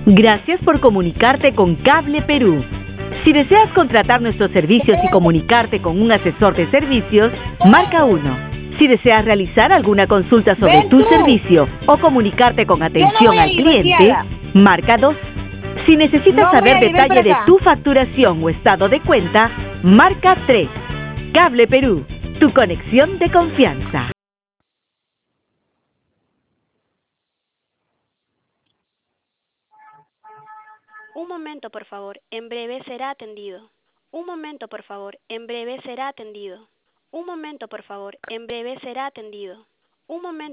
Gracias por comunicarte con Cable Perú. Si deseas contratar nuestros servicios y comunicarte con un asesor de servicios, marca 1. Si deseas realizar alguna consulta sobre tu servicio o comunicarte con atención al cliente, marca 2. Si necesitas saber detalle de tu facturación o estado de cuenta, marca 3. Cable Perú, tu conexión de confianza. Un momento, por favor. En breve será atendido. Un momento, por favor. En breve será atendido. Un momento, por favor. En breve será atendido. Un momento.